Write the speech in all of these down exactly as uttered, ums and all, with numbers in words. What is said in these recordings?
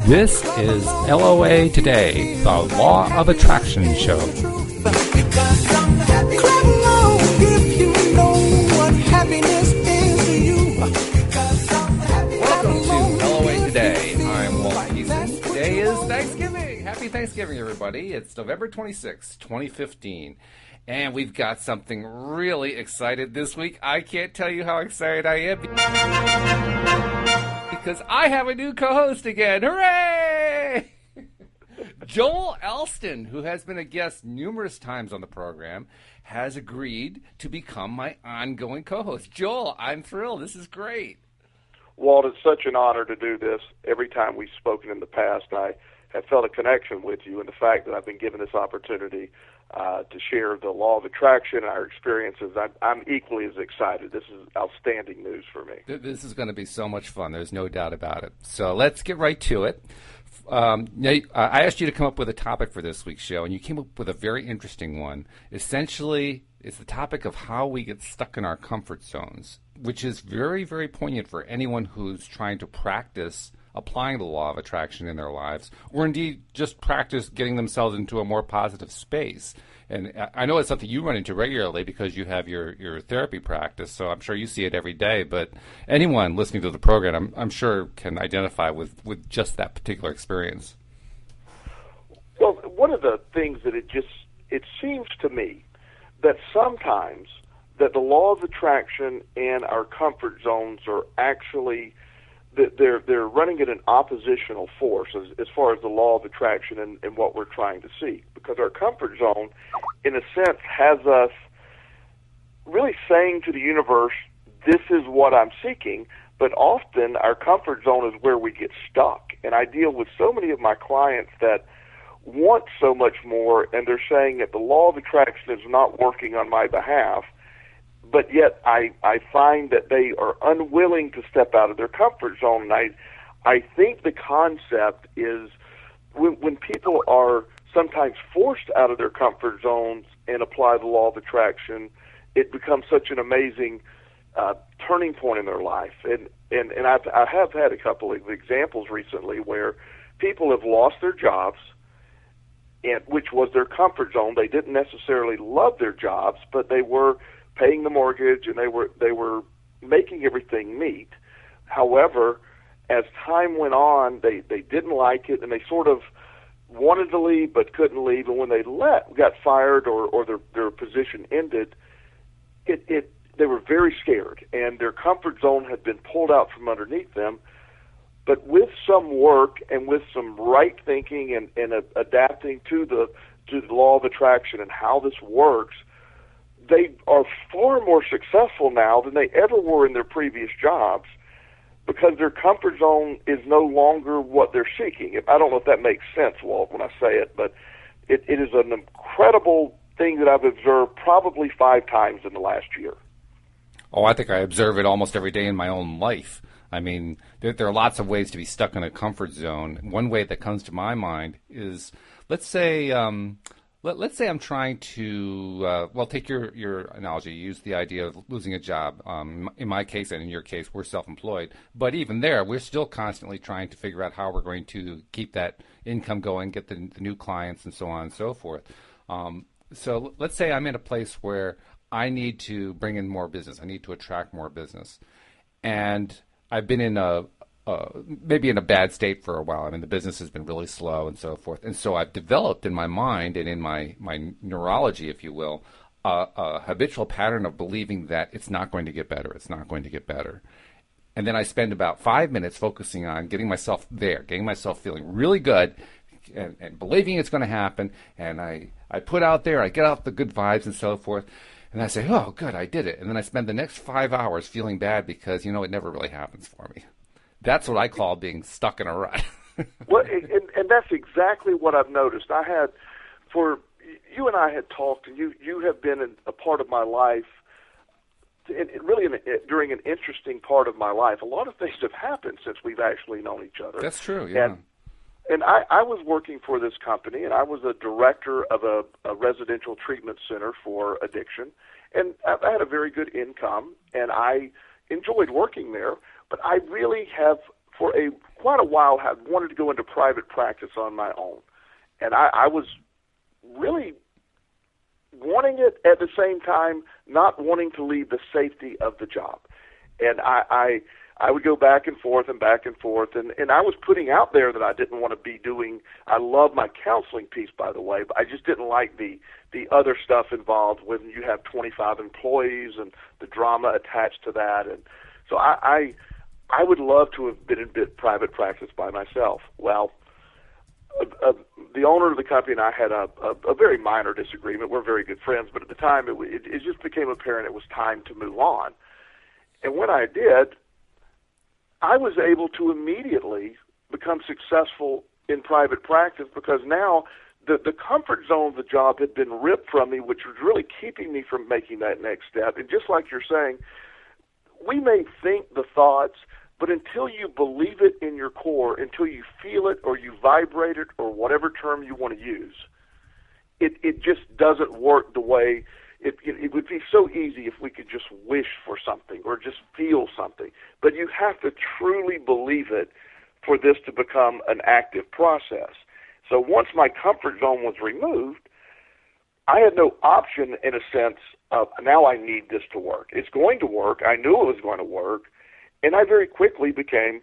This is L O A Today, the Law of Attraction Show. Welcome to L O A Today. I'm Walt Keeson. Today is Thanksgiving. Happy Thanksgiving, everybody. It's November twenty-sixth, twenty fifteen. And we've got something really excited this week. I can't tell you how excited I am because I have a new co-host again. Hooray! Joel Elston, who has been a guest numerous times on the program, has agreed to become my ongoing co-host. Joel, I'm thrilled. This is great. Walt, it's such an honor to do this. Every time we've spoken in the past, I have felt a connection with you, and the fact that I've been given this opportunity uh, to share the law of attraction and our experiences, I'm, I'm equally as excited. This is outstanding news for me. This is going to be so much fun. There's no doubt about it. So let's get right to it. Um, now, I asked you to come up with a topic for this week's show, and you came up with a very interesting one. Essentially, it's the topic of how we get stuck in our comfort zones, which is very, very poignant for anyone who's trying to practice applying the law of attraction in their lives, or indeed just practice getting themselves into a more positive space. And I know it's something you run into regularly because you have your, your therapy practice, so I'm sure you see it every day. But anyone listening to the program, I'm, I'm sure, can identify with, with just that particular experience. Well, one of the things that it just, it seems to me that sometimes that the law of attraction and our comfort zones are actually, they're they're running at an oppositional force as, as far as the law of attraction and, and what we're trying to see. Because our comfort zone, in a sense, has us really saying to the universe, this is what I'm seeking, but often our comfort zone is where we get stuck. And I deal with so many of my clients that want so much more, and they're saying that the law of attraction is not working on my behalf, but yet I, I find that they are unwilling to step out of their comfort zone. And I, I think the concept is when, when people are sometimes forced out of their comfort zones and apply the law of attraction, it becomes such an amazing uh, turning point in their life. And, and, and I've, I have had a couple of examples recently where people have lost their jobs, and which was their comfort zone. They didn't necessarily love their jobs, but they were paying the mortgage and they were they were making everything meet. However, as time went on, they, they didn't like it and they sort of wanted to leave but couldn't leave. And when they let got fired or, or their their position ended, it, it they were very scared and their comfort zone had been pulled out from underneath them. But with some work and with some right thinking and, and uh, adapting to the to the law of attraction and how this works, they are far more successful now than they ever were in their previous jobs because their comfort zone is no longer what they're seeking. I don't know if that makes sense, Walt, when I say it, but it, it is an incredible thing that I've observed probably five times in the last year. Oh, I think I observe it almost every day in my own life. I mean, there, there are lots of ways to be stuck in a comfort zone. One way that comes to my mind is, let's say, um, let, let's say I'm trying to, uh, well, take your, your analogy, use the idea of losing a job. Um, in my case and in your case, we're self-employed. But even there, we're still constantly trying to figure out how we're going to keep that income going, get the, the new clients, and so on and so forth. Um, so let's say I'm in a place where I need to bring in more business. I need to attract more business. And I've been in a uh, maybe in a bad state for a while. I mean, the business has been really slow and so forth. And so I've developed in my mind and in my, my neurology, if you will, uh, a habitual pattern of believing that it's not going to get better. It's not going to get better. And then I spend about five minutes focusing on getting myself there, getting myself feeling really good and, and believing it's going to happen. And I, I put out there, I get out the good vibes and so forth. And I say, oh, good, I did it. And then I spend the next five hours feeling bad because, you know, it never really happens for me. That's what I call being stuck in a rut. Well, and, and that's exactly what I've noticed. I had, for, you and I had talked, and you, you have been in a part of my life, and really in a, during an interesting part of my life. A lot of things have happened since we've actually known each other. That's true, yeah. And, and I, I was working for this company, and I was a director of a, a residential treatment center for addiction. And I, I had a very good income, and I enjoyed working there. But I really have for a quite a while, had wanted to go into private practice on my own, and I, I was really wanting it at the same time, not wanting to leave the safety of the job. And I, I, I would go back and forth and back and forth, and, and I was putting out there that I didn't want to be doing. I love my counseling piece, by the way, but I just didn't like the the other stuff involved when you have twenty-five employees and the drama attached to that. And so I, I, I would love to have been in bit private practice by myself. Well, uh, uh, the owner of the company and I had a, a, a very minor disagreement. We're very good friends, but at the time it, it, it just became apparent it was time to move on. And when I did, I was able to immediately become successful in private practice because now the, the comfort zone of the job had been ripped from me, which was really keeping me from making that next step. And just like you're saying, we may think the thoughts, but until you believe it in your core, until you feel it or you vibrate it or whatever term you want to use, it, it just doesn't work the way it, it, it would be so easy if we could just wish for something or just feel something. But you have to truly believe it for this to become an active process. So once my comfort zone was removed, I had no option in a sense of now I need this to work. It's going to work. I knew it was going to work. And I very quickly became,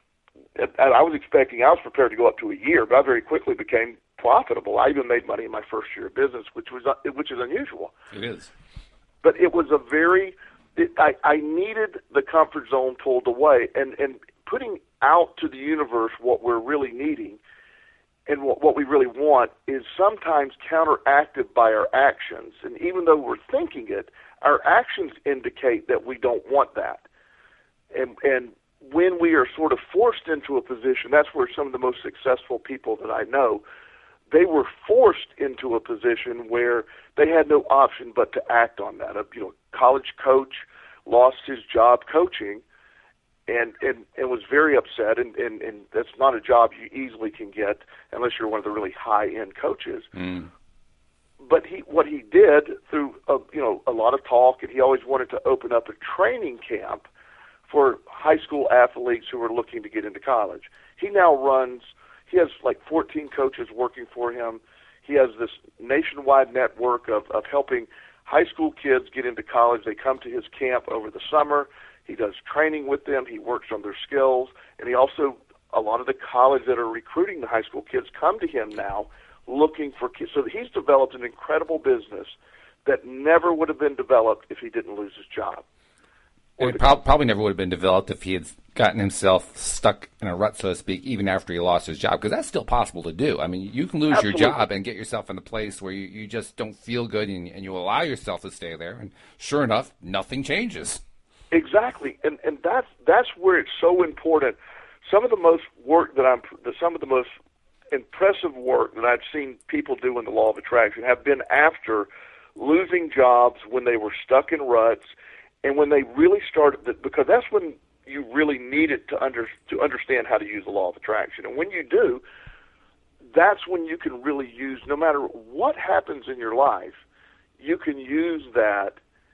I was expecting, I was prepared to go up to a year, but I very quickly became profitable. I even made money in my first year of business, which was which is unusual. It is. But it was a very, it, I, I needed the comfort zone pulled away. And, and putting out to the universe what we're really needing and what, what we really want is sometimes counteracted by our actions. And even though we're thinking it, our actions indicate that we don't want that. And, and when we are sort of forced into a position, that's where some of the most successful people that I know, they were forced into a position where they had no option but to act on that. A you know, college coach lost his job coaching and, and, and was very upset, and, and, and that's not a job you easily can get unless you're one of the really high-end coaches. Mm. But he, what he did through a, you know, a lot of talk, and he always wanted to open up a training camp for high school athletes who are looking to get into college. He now runs, he has like fourteen coaches working for him. He has this nationwide network of, of helping high school kids get into college. They come to his camp over the summer. He does training with them. He works on their skills. And he also, a lot of the college that are recruiting the high school kids come to him now looking for kids. So he's developed an incredible business that never would have been developed if he didn't lose his job. And it prob- probably never would have been developed if he had gotten himself stuck in a rut, so to speak, even after he lost his job, because that's still possible to do. I mean, you can lose Absolutely. your job and get yourself in a place where you, you just don't feel good, and, and you allow yourself to stay there, and sure enough, nothing changes. Exactly, and and that's that's where it's so important. Some of the most work that I'm, some of the most impressive work that I've seen people do in the law of attraction have been after losing jobs when they were stuck in ruts. And when they really started, because that's when you really need it to under to understand how to use the law of attraction. And when you do, that's when you can really use, no matter what happens in your life, you can use that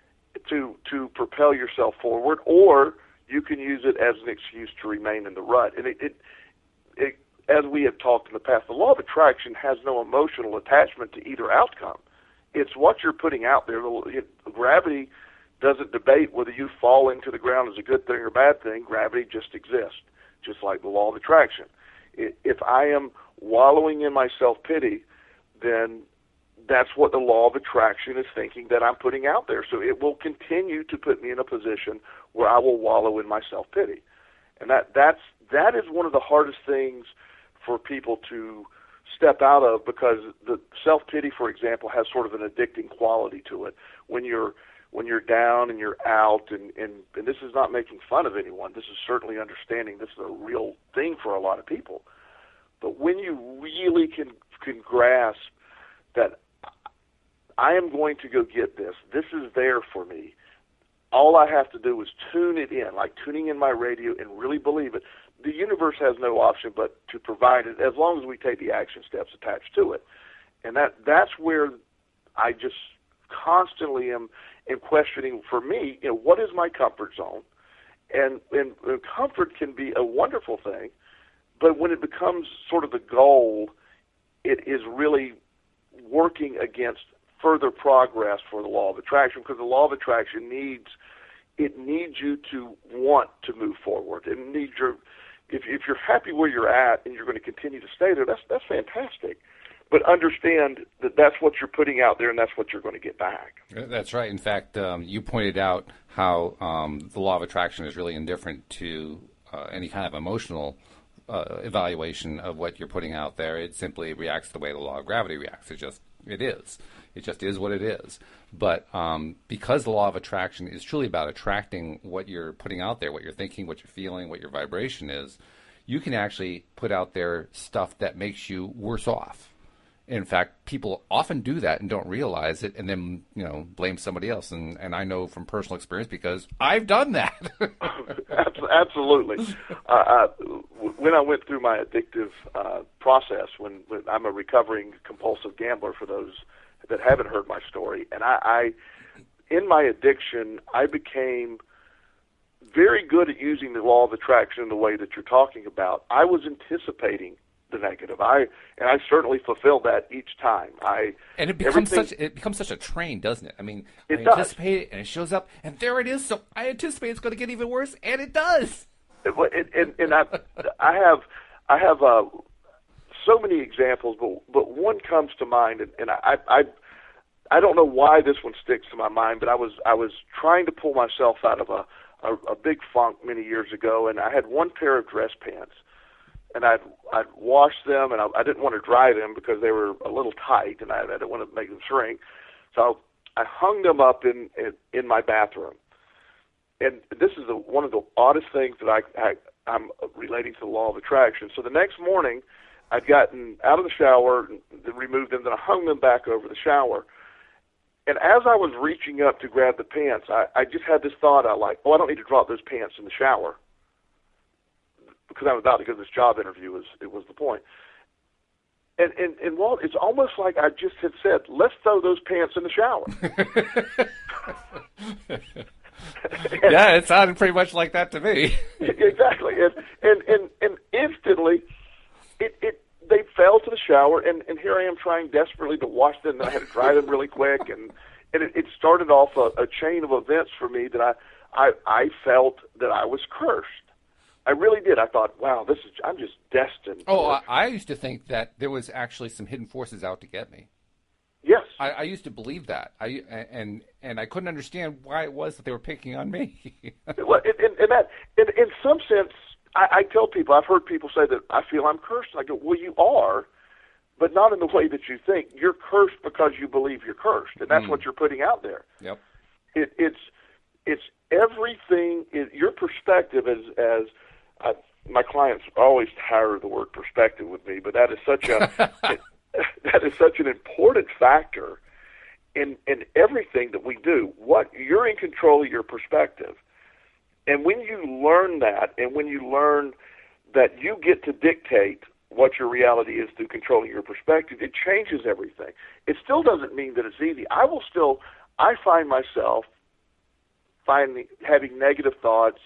to to propel yourself forward, or you can use it as an excuse to remain in the rut. And it, it, it as we have talked in the past, the law of attraction has no emotional attachment to either outcome. It's what you're putting out there. It, gravity doesn't debate whether you fall into the ground is a good thing or a bad thing. Gravity just exists, just like the law of attraction. If I am wallowing in my self-pity, then that's what the law of attraction is thinking that I'm putting out there. So it will continue to put me in a position where I will wallow in my self-pity. And that that's that is one of the hardest things for people to step out of, because the self-pity, for example, has sort of an addicting quality to it. When you're when you're down and you're out, and, and, and this is not making fun of anyone. This is certainly understanding this is a real thing for a lot of people. But when you really can can grasp that I am going to go get this, this is there for me, all I have to do is tune it in, like tuning in my radio, and really believe it. The universe has no option but to provide it, as long as we take the action steps attached to it. And that that's where I just constantly am, am questioning, for me, you know, what is my comfort zone, and, and and comfort can be a wonderful thing, but when it becomes sort of the goal, it is really working against further progress for the law of attraction, because the law of attraction needs it needs you to want to move forward. It needs your if if you're happy where you're at and you're going to continue to stay there, that's that's fantastic. But understand that that's what you're putting out there, and that's what you're going to get back. That's right. In fact, um, you pointed out how um, the law of attraction is really indifferent to uh, any kind of emotional uh, evaluation of what you're putting out there. It simply reacts the way the law of gravity reacts. It just it is. It just is what it is. But um, because the law of attraction is truly about attracting what you're putting out there, what you're thinking, what you're feeling, what your vibration is, you can actually put out there stuff that makes you worse off. In fact, people often do that and don't realize it, and then, you know, blame somebody else. And, and I know from personal experience because I've done that. Absolutely. Uh, uh, when I went through my addictive uh, process, when, when I'm a recovering compulsive gambler, for those that haven't heard my story, and I, I, in my addiction, I became very good at using the law of attraction in the way that you're talking about. I was anticipating the negative. I and I certainly fulfilled that each time. I and it becomes such it becomes such a train, doesn't it? I mean, it I does. anticipate it, and it shows up, and there it is. So I anticipate it's going to get even worse, and it does. It, and and I I have I have uh, so many examples, but but one comes to mind, and, and I I I don't know why this one sticks to my mind, but I was I was trying to pull myself out of a a, a big funk many years ago, and I had one pair of dress pants. And I'd, I'd wash them, and I, I didn't want to dry them because they were a little tight, and I, I didn't want to make them shrink. So I hung them up in, in, in my bathroom. And this is the, one of the oddest things that I, I, I'm relating to the law of attraction. So the next morning, I'd gotten out of the shower, and removed them, then I hung them back over the shower. And as I was reaching up to grab the pants, I, I just had this thought, I like, oh, I don't need to drop those pants in the shower, because I'm about to go to this job interview, was it was the point. And, and, and Walt, it's almost like I just had said, let's throw those pants in the shower. and, yeah, it sounded pretty much like that to me. Exactly. And, and, and, and instantly, it, it they fell to the shower, and, and here I am trying desperately to wash them, and I had to dry them really quick, and, and it, it started off a, a chain of events for me that I, I, I felt that I was cursed. I really did. I thought, wow, this is, I'm just destined. Oh, I, I used to think that there was actually some hidden forces out to get me. Yes. I, I used to believe that. I and and I couldn't understand why it was that they were picking on me. Well, in, in, in that, in, in some sense, I, I tell people, I've heard people say that I feel I'm cursed. I go, well, you are, but not in the way that you think. You're cursed because you believe you're cursed, and that's mm. what you're putting out there. Yep. It, it's it's everything. It, your perspective as as I, my clients always tire of the word perspective with me, but that is such a it, that is such an important factor in in everything that we do. What you're in control of your perspective, and when you learn that, and when you learn that you get to dictate what your reality is through controlling your perspective, it changes everything. It still doesn't mean that it's easy. I will still, I find myself finding having negative thoughts.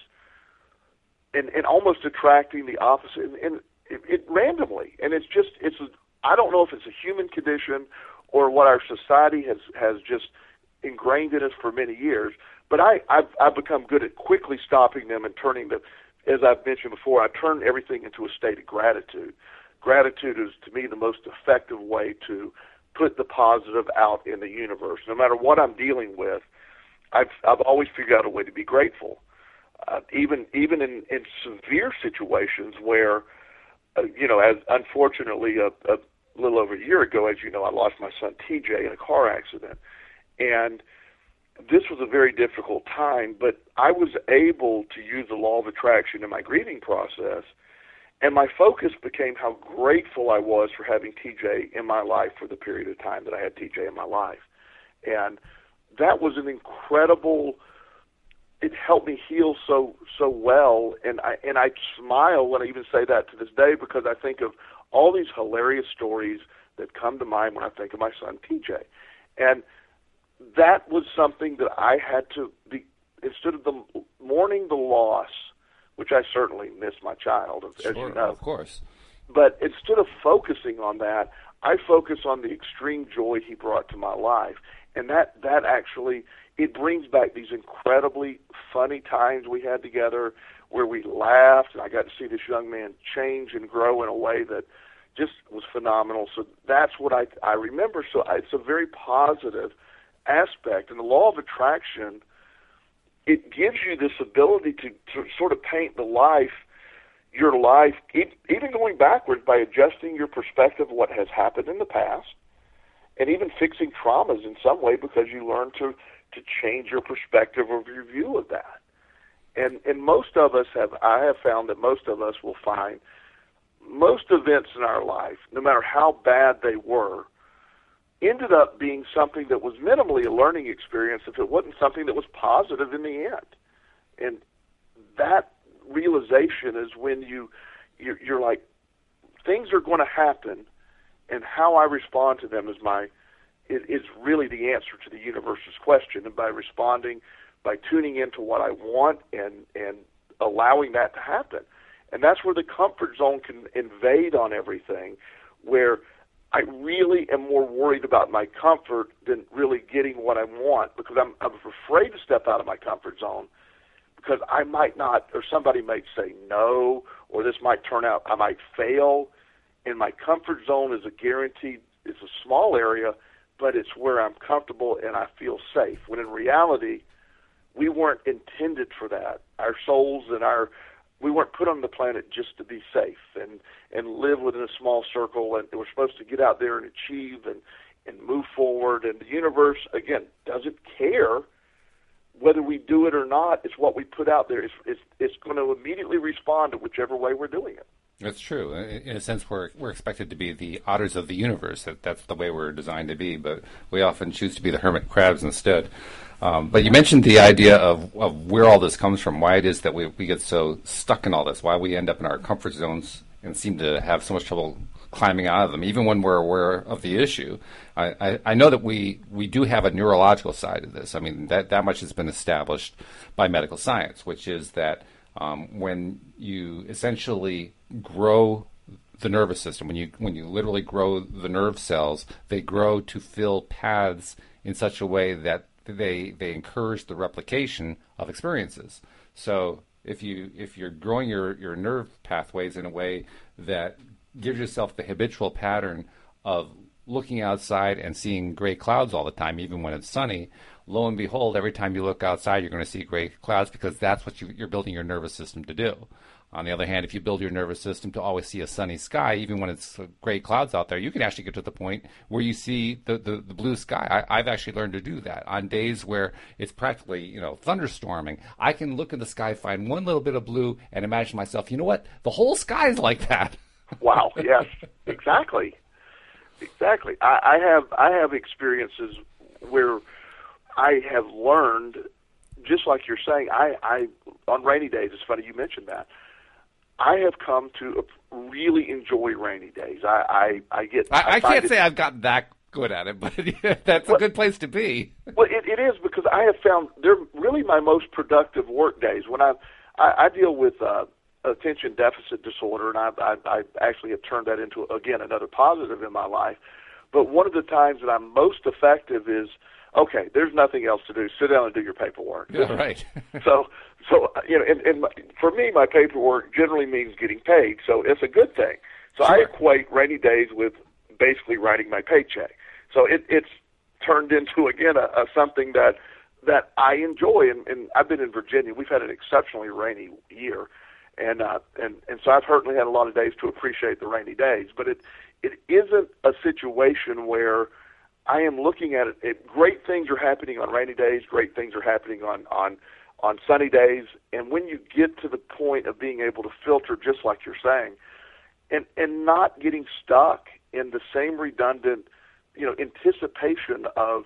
And, and almost attracting the opposite, and, and it, it randomly. And it's just, it's. I don't know if it's a human condition or what our society has, has just ingrained in us for many years. But I, I've, I've become good at quickly stopping them and turning them, as I've mentioned before, I turn everything into a state of gratitude. Gratitude is, to me, the most effective way to put the positive out in the universe. No matter what I'm dealing with, I've, I've always figured out a way to be grateful. Uh, even even in, in severe situations where, uh, you know, as unfortunately a, a little over a year ago, as you know, I lost my son T J in a car accident. And this was a very difficult time, but I was able to use the law of attraction in my grieving process, and my focus became how grateful I was for having T J in my life for the period of time that I had T J in my life. And that was an incredible... It helped me heal so so well, and I and I smile when I even say that to this day, because I think of all these hilarious stories that come to mind when I think of my son T J, and that was something that I had to be, instead of the more mourning the loss, which I certainly miss my child, as Sure, you know. of course. But instead of focusing on that, I focus on the extreme joy he brought to my life. And that, that actually, it brings back these incredibly funny times we had together where we laughed, and I got to see this young man change and grow in a way that just was phenomenal. So that's what I, I remember. So I, it's a very positive aspect. And the law of attraction, it gives you this ability to, to sort of paint the life, your life, even going backwards by adjusting your perspective of what has happened in the past, and even fixing traumas in some way because you learn to, to change your perspective of your view of that. And and most of us have, I have found that most of us will find most events in our life, no matter how bad they were, ended up being something that was minimally a learning experience if it wasn't something that was positive in the end. And that realization is when you, you're, you're like, things are going to happen, and how I respond to them is my is, is really the answer to the universe's question. And by responding, by tuning into what I want and and allowing that to happen. And that's where the comfort zone can invade on everything, where I really am more worried about my comfort than really getting what I want, because I'm, I'm afraid to step out of my comfort zone because I might not, or somebody might say no, or this might turn out, I might fail. And my comfort zone is a guaranteed, it's a small area, but it's where I'm comfortable and I feel safe. When in reality, we weren't intended for that. Our souls and our, we weren't put on the planet just to be safe and, and live within a small circle, and we're supposed to get out there and achieve and, and move forward. And the universe, again, doesn't care whether we do it or not. It's what we put out there. It's, it's, it's going to immediately respond to whichever way we're doing it. That's true. In a sense, we're we're expected to be the otters of the universe. That that's the way we're designed to be. But we often choose to be the hermit crabs instead. Um, but you mentioned the idea of, of where all this comes from, why it is that we we get so stuck in all this, why we end up in our comfort zones and seem to have so much trouble climbing out of them, even when we're aware of the issue. I, I, I know that we, we do have a neurological side of this. I mean, that, that much has been established by medical science, which is that um, when you essentially grow the nervous system, when you when you literally grow the nerve cells, they grow to fill paths in such a way that they they encourage the replication of experiences. So if you if you're growing your, your nerve pathways in a way that gives yourself the habitual pattern of looking outside and seeing gray clouds all the time, even when it's sunny, lo and behold, every time you look outside, you're going to see gray clouds because that's what you, you're building your nervous system to do. On the other hand, if you build your nervous system to always see a sunny sky, even when it's gray clouds out there, you can actually get to the point where you see the, the, the blue sky. I, I've actually learned to do that. On days where it's practically, you know, thunderstorming, I can look in the sky, find one little bit of blue, and imagine myself, you know what? The whole sky is like that. Wow, yes, exactly. Exactly. I, I have I have experiences where I have learned, just like you're saying, I, I on rainy days, it's funny you mentioned that, I have come to really enjoy rainy days. I, I, I get. I, I, I can't it, say I've gotten that good at it, but yeah, that's well, a good place to be. Well, it, it is, because I have found they're really my most productive work days. When I I, I deal with uh, attention deficit disorder, and I, I, I actually have turned that into, again, another positive in my life. But one of the times that I'm most effective is, okay, there's nothing else to do. Sit down and do your paperwork. Yeah, right. so, so you know, and, and my, for me, my paperwork generally means getting paid, so it's a good thing. So sure. I equate rainy days with basically writing my paycheck. So it, it's turned into, again, a, a something that that I enjoy. And, and I've been in Virginia. We've had an exceptionally rainy year, and uh, and and so I've certainly had a lot of days to appreciate the rainy days. But it it isn't a situation where I am looking at it, it. Great things are happening on rainy days. Great things are happening on, on on sunny days. And when you get to the point of being able to filter, just like you're saying, and and not getting stuck in the same redundant, you know, anticipation of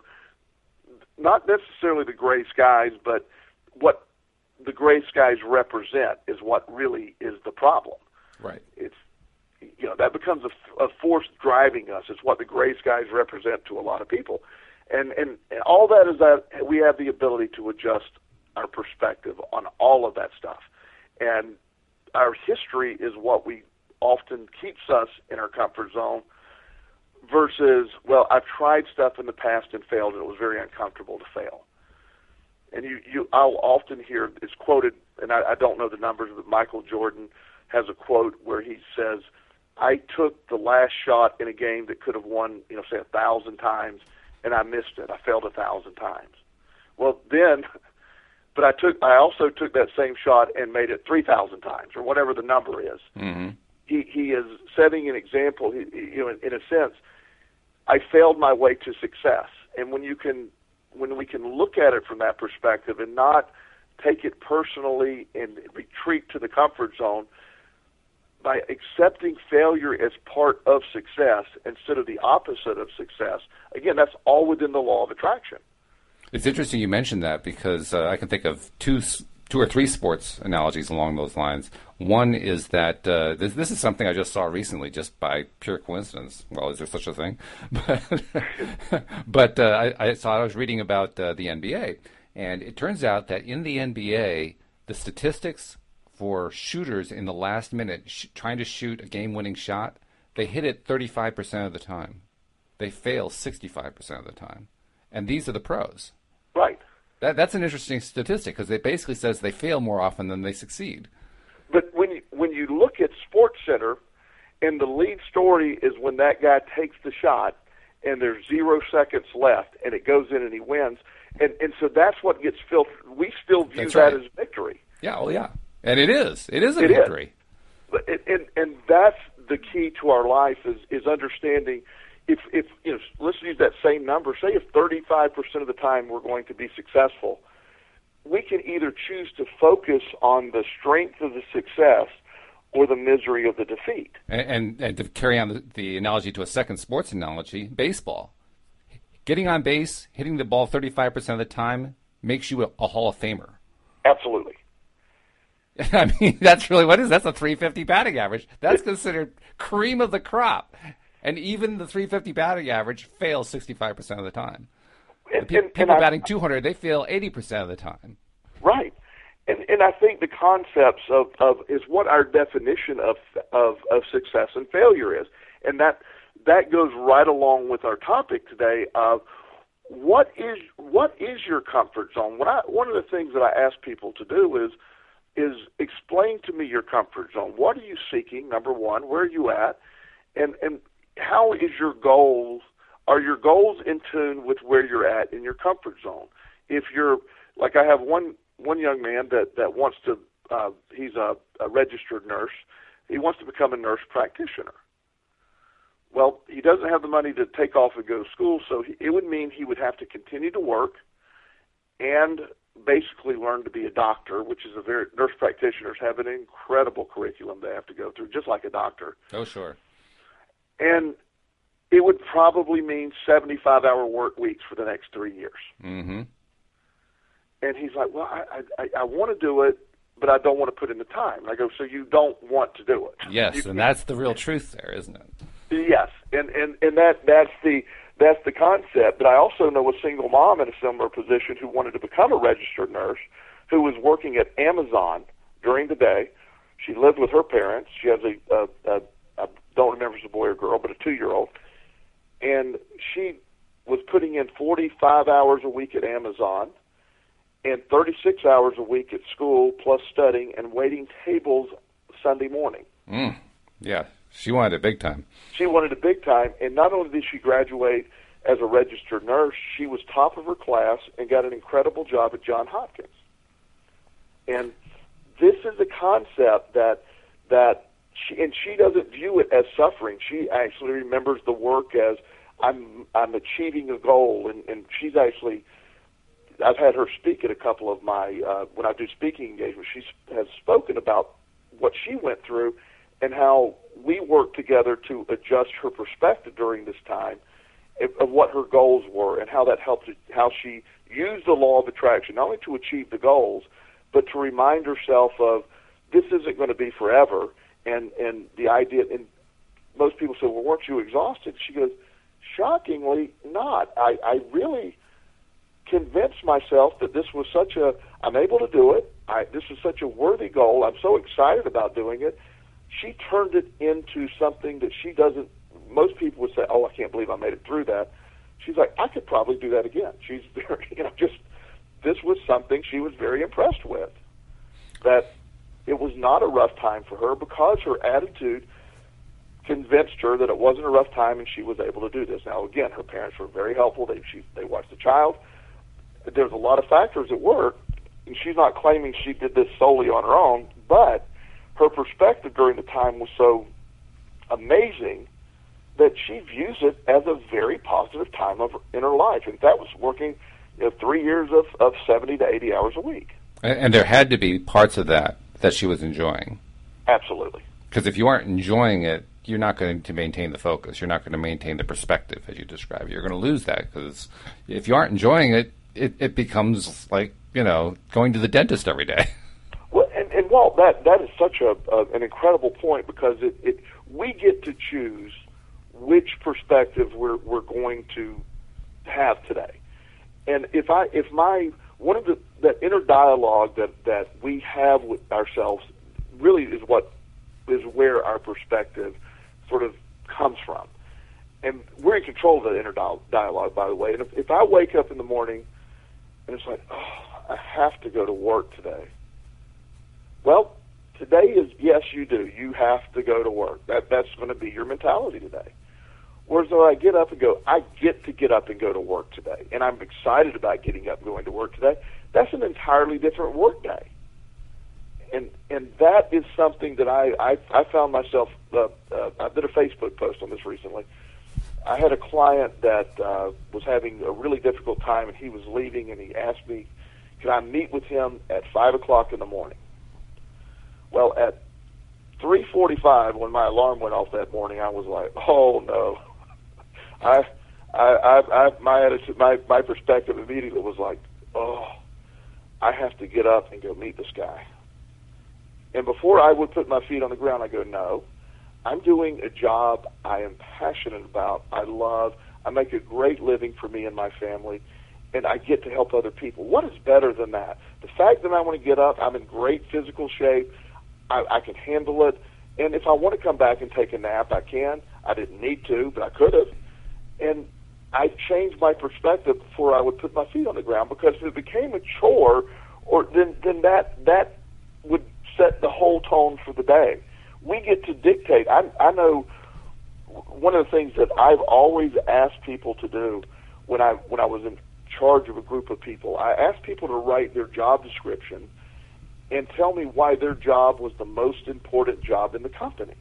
not necessarily the gray skies, but what the gray skies represent is what really is the problem. Right. It's You know, that becomes a, a force driving us. It's what the gray skies represent to a lot of people. And, and, and all that is that we have the ability to adjust our perspective on all of that stuff. And our history is what we often keeps us in our comfort zone versus, well, I've tried stuff in the past and failed, and it was very uncomfortable to fail. And you, you I'll often hear, it's quoted, and I, I don't know the numbers, but Michael Jordan has a quote where he says, I took the last shot in a game that could have won, you know, say a thousand times, and I missed it. I failed a thousand times. Well, then, but I took, I also took that same shot and made it three thousand times, or whatever the number is. Mm-hmm. He he is setting an example. He, you know, in, in a sense, I failed my way to success. And when you can, when we can look at it from that perspective and not take it personally and retreat to the comfort zone, by accepting failure as part of success instead of the opposite of success, again, that's all within the law of attraction. It's interesting you mentioned that because uh, I can think of two two or three sports analogies along those lines. One is that uh, this, this is something I just saw recently just by pure coincidence. Well, is there such a thing? But, but uh, I, I saw I was reading about uh, the N B A, and it turns out that in the N B A, the statistics for shooters in the last minute sh- trying to shoot a game-winning shot, they hit it thirty-five percent of the time. They fail sixty-five percent of the time. And these are the pros. Right. That, that's an interesting statistic because it basically says they fail more often than they succeed. But when you, when you look at SportsCenter, and the lead story is when that guy takes the shot and there's zero seconds left and it goes in and he wins, and, and so that's what gets filtered. We still view that's that right. as victory. Yeah, well, yeah. And it is. It is a it victory. Is. But it, and, and that's the key to our life is, is understanding if, if, you know, let's use that same number. Say if thirty-five percent of the time we're going to be successful, we can either choose to focus on the strength of the success or the misery of the defeat. And, and, and to carry on the, the analogy to a second sports analogy, baseball. Getting on base, hitting the ball thirty-five percent of the time makes you a, a Hall of Famer. Absolutely. I mean, that's really what it is. That's a three fifty batting average. That's considered cream of the crop. And even the three fifty batting average fails sixty-five percent of the time. And, the pe- and, people and batting I, two hundred, they fail eighty percent of the time. Right. And and I think the concepts of, of is what our definition of, of of success and failure is. And that that goes right along with our topic today of what is what is your comfort zone? What I, one of the things that I ask people to do is is explain to me your comfort zone. What are you seeking? Number one, where are you at? And and how is your goals? Are your goals in tune with where you're at in your comfort zone? If you're like I have one one young man that that wants to. Uh, he's a, a registered nurse. He wants to become a nurse practitioner. Well, he doesn't have the money to take off and go to school, so he, it would mean he would have to continue to work and basically learn to be a doctor, which is a very nurse practitioners have an incredible curriculum they have to go through, just like a doctor. Oh, sure. And it would probably mean seventy-five hour work weeks for the next three years. Mm-hmm. And he's like, well, I, I, I want to do it, but I don't want to put in the time. And I go, so you don't want to do it? Yes, you, and that's the real truth there, isn't it? Yes, and, and, and that that's the that's the concept. But I also know a single mom in a similar position who wanted to become a registered nurse, who was working at Amazon during the day. She lived with her parents. She has a, a, a I don't remember if it's a boy or girl, but a two-year-old, and she was putting in forty-five hours a week at Amazon and thirty-six hours a week at school, plus studying and waiting tables Sunday morning. Mm. Yeah, she wanted it big time. She wanted it big time, and not only did she graduate as a registered nurse, she was top of her class and got an incredible job at Johns Hopkins. And this is a concept that that she and she doesn't view it as suffering. She actually remembers the work as I'm I'm achieving a goal, and, and she's actually I've had her speak at a couple of my uh, when I do speaking engagements. She has spoken about what she went through and how we worked together to adjust her perspective during this time of, of what her goals were and how that helped, how she used the law of attraction not only to achieve the goals, but to remind herself of this isn't going to be forever. And, and the idea, and most people say, well, weren't you exhausted? She goes, shockingly not. I, I really convinced myself that this was such a, I'm able to do it. I, this is such a worthy goal. I'm so excited about doing it. She turned it into something that she doesn't, most people would say, oh, I can't believe I made it through that. She's like, I could probably do that again. She's very, you know, just, this was something she was very impressed with, that it was not a rough time for her because her attitude convinced her that it wasn't a rough time and she was able to do this. Now, again, her parents were very helpful. They, she, they watched the child. There's a lot of factors at work, and she's not claiming she did this solely on her own, but her perspective during the time was so amazing that she views it as a very positive time of, in her life. And that was working, you know, three years of, of seventy to eighty hours a week. And, and there had to be parts of that that she was enjoying. Absolutely. Because if you aren't enjoying it, you're not going to maintain the focus. You're not going to maintain the perspective, as you described. You're going to lose that because if you aren't enjoying it, it, it becomes like, you know, going to the dentist every day. Well, and, and Walt, that, that is such a, a an incredible point because it, it we get to choose which perspective we're we're going to have today. And if I if my one of the that inner dialogue that, that we have with ourselves really is what is where our perspective sort of comes from. And we're in control of the inner dialogue, by the way. And if, if I wake up in the morning and it's like, oh, I have to go to work today. Well, today is, yes, you do. You have to go to work. That That's going to be your mentality today. Whereas when I get up and go, I get to get up and go to work today, and I'm excited about getting up and going to work today, that's an entirely different work day. And and that is something that I, I, I found myself, uh, uh, I did a Facebook post on this recently. I had a client that uh, was having a really difficult time, and he was leaving, and he asked me, could I meet with him at five o'clock in the morning? Well, at three forty-five, when my alarm went off that morning, I was like, oh, no. I, I, I, I my attitude, my, my perspective immediately was like, oh, I have to get up and go meet this guy. And before I would put my feet on the ground, I go, no, I'm doing a job I am passionate about, I love, I make a great living for me and my family, and I get to help other people. What is better than that? The fact that I want to get up, I'm in great physical shape, I, I can handle it, and if I want to come back and take a nap, I can. I didn't need to, but I could have. And I changed my perspective before I would put my feet on the ground, because if it became a chore, or then then that that would set the whole tone for the day. We get to dictate. I, I know one of the things that I've always asked people to do when I when I was in charge of a group of people, I asked people to write their job description and tell me why their job was the most important job in the company.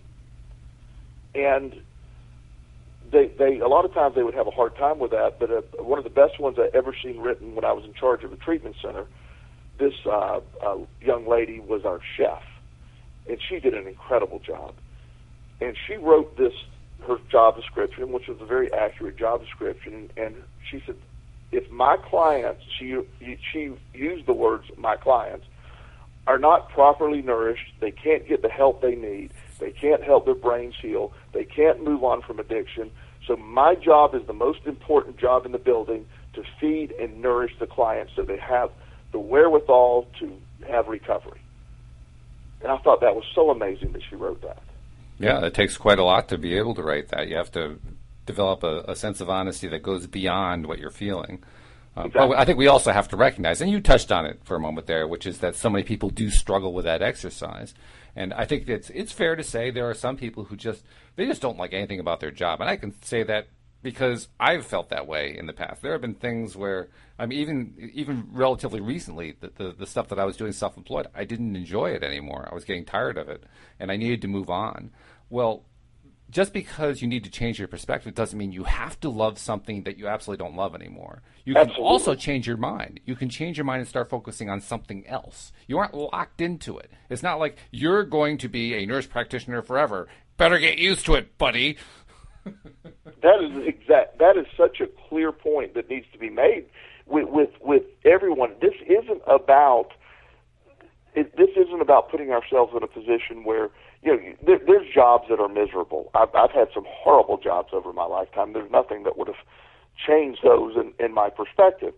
And they, they a lot of times they would have a hard time with that, but uh, one of the best ones I ever seen written when I was in charge of a treatment center, this uh, uh, young lady was our chef, and she did an incredible job. And she wrote this, her job description, which was a very accurate job description, and she said, if my clients, she, she used the words, my clients, are not properly nourished, they can't get the help they need, they can't help their brains heal, they can't move on from addiction, so my job is the most important job in the building, to feed and nourish the clients so they have the wherewithal to have recovery. And I thought that was so amazing that she wrote that. Yeah, it takes quite a lot to be able to write that. You have to develop a, a sense of honesty that goes beyond what you're feeling. Um, exactly. But I think we also have to recognize, and you touched on it for a moment there, which is that so many people do struggle with that exercise. And I think it's it's fair to say there are some people who just, they just don't like anything about their job. And I can say that because I've felt that way in the past. There have been things where, I mean, even even relatively recently, the, the, the stuff that I was doing self-employed, I didn't enjoy it anymore. I was getting tired of it, and I needed to move on. Well, just because you need to change your perspective doesn't mean you have to love something that you absolutely don't love anymore. You can Absolutely. also change your mind. You can change your mind and start focusing on something else. You aren't locked into it. It's not like you're going to be a nurse practitioner forever. Better get used to it, buddy. That is exact. That is such a clear point that needs to be made with with, with everyone. This isn't about it, this isn't about putting ourselves in a position where, you know, there, there's jobs that are miserable. I've, I've had some horrible jobs over my lifetime. There's nothing that would have changed those in, in my perspective.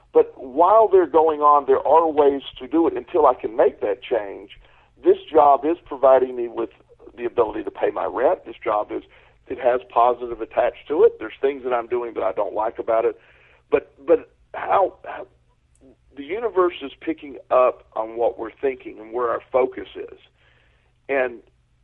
But while they're going on, there are ways to do it until I can make that change. This job is providing me with the ability to pay my rent. This job is, it has positive attached to it. There's things that I'm doing that I don't like about it. But, but how, how the universe is picking up on what we're thinking and where our focus is. And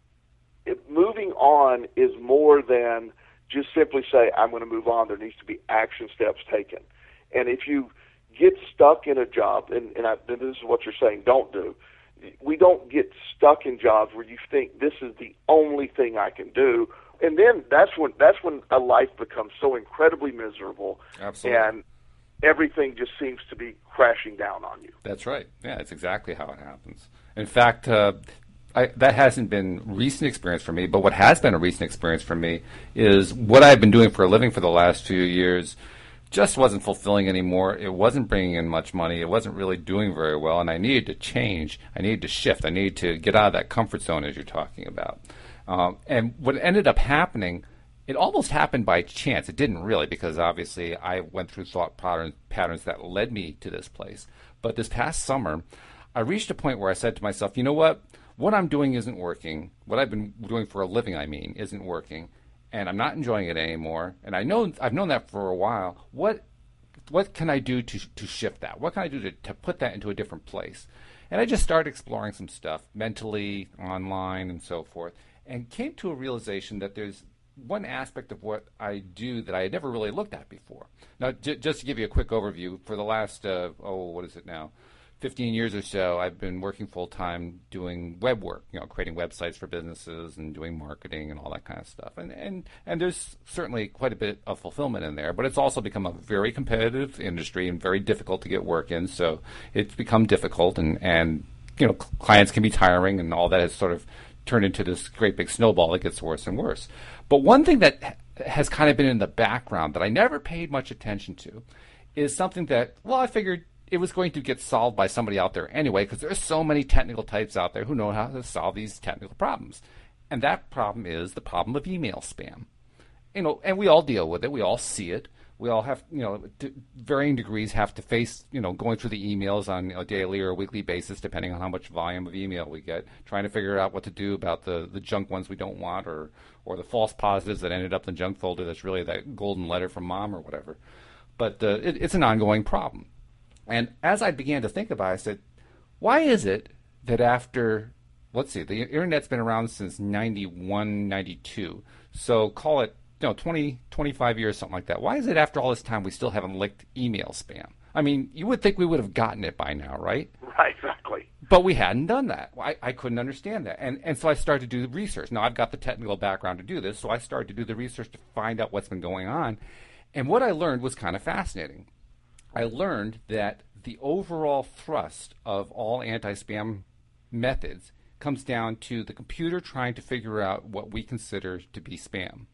it, moving on is more than just simply say, I'm going to move on. There needs to be action steps taken. And if you get stuck in a job, and, and, I, and this is what you're saying, don't do, we don't get stuck in jobs where you think this is the only thing I can do. And then that's when that's when a life becomes so incredibly miserable. Absolutely. And everything just seems to be crashing down on you. That's right. Yeah, that's exactly how it happens. In fact, uh, I, that hasn't been recent experience for me, but what has been a recent experience for me is what I've been doing for a living for the last few years just wasn't fulfilling anymore. It wasn't bringing in much money. It wasn't really doing very well, and I needed to change. I needed to shift. I needed to get out of that comfort zone, as you're talking about. Um, and what ended up happening, it almost happened by chance. It didn't really, because obviously I went through thought patterns, patterns that led me to this place. But this past summer, I reached a point where I said to myself, you know what? What I'm doing isn't working. What I've been doing for a living, I mean, isn't working. And I'm not enjoying it anymore. And I know I've known that for a while. What what can I do to to shift that? What can I do to, to put that into a different place? And I just started exploring some stuff mentally, online, and so forth, and came to a realization that there's one aspect of what I do that I had never really looked at before. Now, j- just to give you a quick overview, for the last, uh, oh, what is it now? fifteen years or so, I've been working full-time doing web work, you know, creating websites for businesses and doing marketing and all that kind of stuff. And, and, and there's certainly quite a bit of fulfillment in there, but it's also become a very competitive industry and very difficult to get work in. So it's become difficult, and, and you know, clients can be tiring, and all that has sort of turned into this great big snowball that gets worse and worse. But one thing that has kind of been in the background that I never paid much attention to is something that, well, I figured it was going to get solved by somebody out there anyway, because there's so many technical types out there who know how to solve these technical problems. And that problem is the problem of email spam. You know, and we all deal with it. We all see it. We all have, you know, to varying degrees have to face, you know, going through the emails on a daily or a weekly basis, depending on how much volume of email we get, trying to figure out what to do about the, the junk ones we don't want, or, or the false positives that ended up in the junk folder that's really that golden letter from mom or whatever. But uh, it, it's an ongoing problem. And as I began to think about it, I said, why is it that after, let's see, the Internet's been around since ninety-one, ninety-two, so call it, you know, twenty, twenty-five years, something like that. Why is it after all this time we still haven't licked email spam? I mean, you would think we would have gotten it by now, right? Right, exactly. But we hadn't done that. I, I couldn't understand that. And, and so I started to do the research. Now, I've got the technical background to do this, so I started to do the research to find out what's been going on. And what I learned was kind of fascinating. I learned that the overall thrust of all anti-spam methods comes down to the computer trying to figure out what we consider to be spam.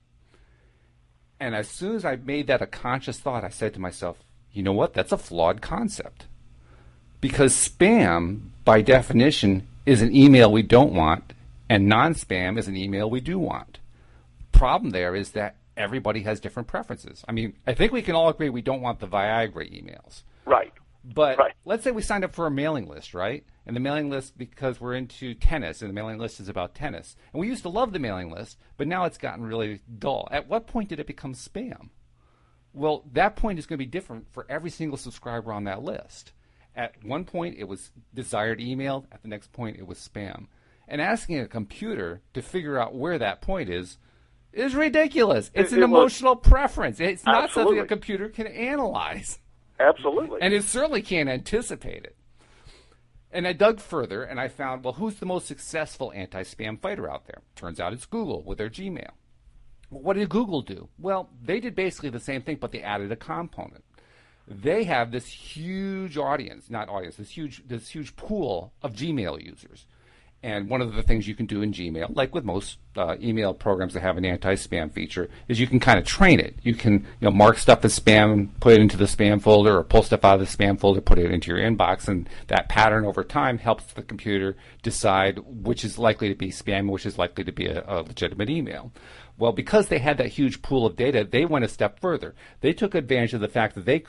And as soon as I made that a conscious thought, I said to myself, you know what, that's a flawed concept. Because spam, by definition, is an email we don't want, and non-spam is an email we do want. Problem there is that everybody has different preferences. I mean, I think we can all agree we don't want the Viagra emails. Right. But right. Let's say we signed up for a mailing list, right? And the mailing list, because we're into tennis, and the mailing list is about tennis. And we used to love the mailing list, but now it's gotten really dull. At what point did it become spam? Well, that point is going to be different for every single subscriber on that list. At one point, it was desired email. At the next point, it was spam. And asking a computer to figure out where that point is is ridiculous. It's it, an it emotional was, preference. It's not absolutely. something a computer can analyze. Absolutely. And it certainly can't anticipate it. And I dug further, and I found, well, who's the most successful anti-spam fighter out there? Turns out it's Google with their Gmail. Well, what did Google do? Well, they did basically the same thing, but they added a component. They have this huge audience, not audience, this huge, this huge pool of Gmail users. And one of the things you can do in Gmail, like with most uh, email programs that have an anti-spam feature, is you can kind of train it. You can, you know, mark stuff as spam, put it into the spam folder, or pull stuff out of the spam folder, put it into your inbox, and that pattern over time helps the computer decide which is likely to be spam and which is likely to be a, a legitimate email. Well, because they had that huge pool of data, they went a step further. They took advantage of the fact that they could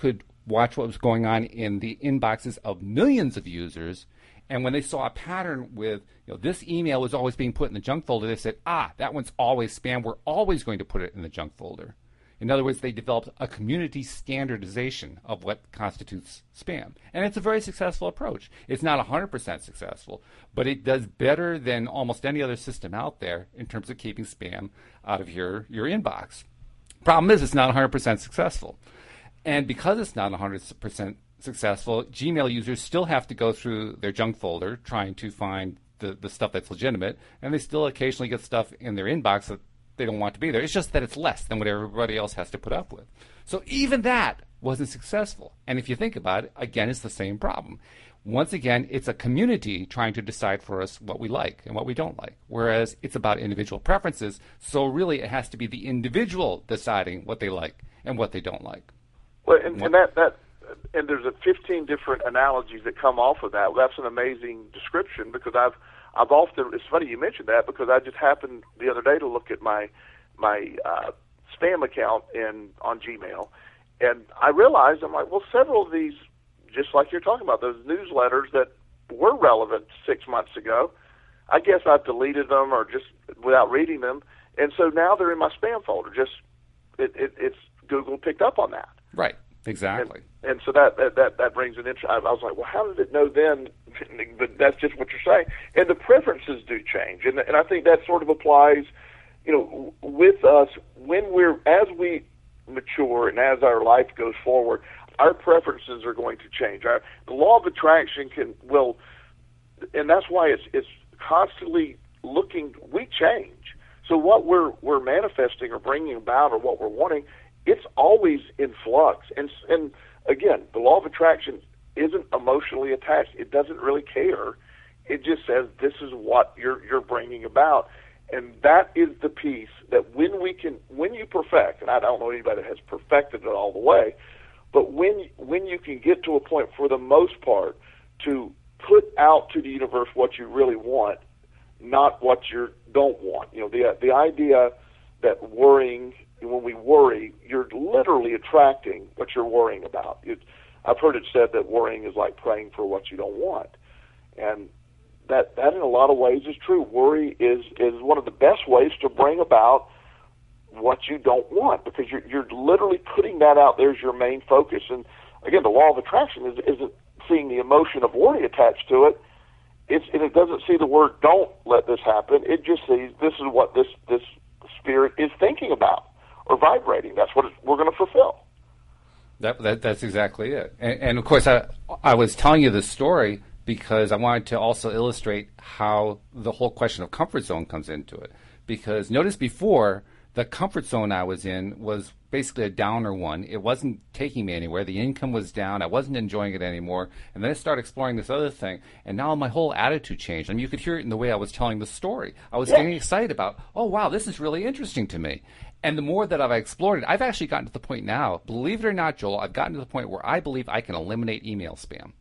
watch what was going on in the inboxes of millions of users. And when they saw a pattern with, you know, this email was always being put in the junk folder, they said, ah, that one's always spam. We're always going to put it in the junk folder. In other words, they developed a community standardization of what constitutes spam. And it's a very successful approach. It's not one hundred percent successful, but it does better than almost any other system out there in terms of keeping spam out of your, your inbox. Problem is, it's not one hundred percent successful. And because it's not one hundred percent successful, Gmail users still have to go through their junk folder trying to find the, the stuff that's legitimate, and they still occasionally get stuff in their inbox that they don't want to be there. It's just that it's less than what everybody else has to put up with. So even that wasn't successful. And if you think about it, again, it's the same problem. Once again, it's a community trying to decide for us what we like and what we don't like, whereas it's about individual preferences. So really, it has to be the individual deciding what they like and what they don't like. Well, and, and that that and there's a fifteen different analogies that come off of that. That's an amazing description, because I've I've often, it's funny you mentioned that, because I just happened the other day to look at my my uh, spam account in on Gmail, and I realized, I'm like, well, several of these, just like you're talking about, those newsletters that were relevant six months ago, I guess I've deleted them or just without reading them, and so now they're in my spam folder. Just it, it, it's Google picked up on that. Right. Exactly. And, and so that, that, that, that brings an interest. I, I was like, well, how did it know then? But that's just what you're saying. And the preferences do change. And, and I think that sort of applies, you know, with us when we're, as we mature and as our life goes forward, our preferences are going to change. Our, the law of attraction can, will, and that's why it's, it's constantly looking, we change. So what we're, we're manifesting or bringing about or what we're wanting, it's always in flux. And, and again, the law of attraction isn't emotionally attached. It doesn't really care. It just says this is what you're you're bringing about. And that is the piece that when we can, when you perfect, and I don't know anybody that has perfected it all the way, but when when you can get to a point, for the most part, to put out to the universe what you really want, not what you don't want. You know, the the idea that worrying, when we worry, you're literally attracting what you're worrying about. It, I've heard it said that worrying is like praying for what you don't want. And that that in a lot of ways is true. Worry is, is one of the best ways to bring about what you don't want, because you're, you're literally putting that out there as your main focus. And again, the law of attraction is, isn't seeing the emotion of worry attached to it. It's, and it doesn't see the word "don't let this happen." It just sees this is what this, this spirit is thinking about or vibrating. That's what it, we're going to fulfill. That, that that's exactly it. And, and of course, I I was telling you this story because I wanted to also illustrate how the whole question of comfort zone comes into it. Because notice before, the comfort zone I was in was basically a downer one. It wasn't taking me anywhere. The income was down. I wasn't enjoying it anymore. And then I started exploring this other thing. And now my whole attitude changed. I mean, you could hear it in the way I was telling the story. I was yes. getting excited about, oh, wow, this is really interesting to me. And the more that I've explored it, I've actually gotten to the point now, believe it or not, Joel, I've gotten to the point where I believe I can eliminate email spam.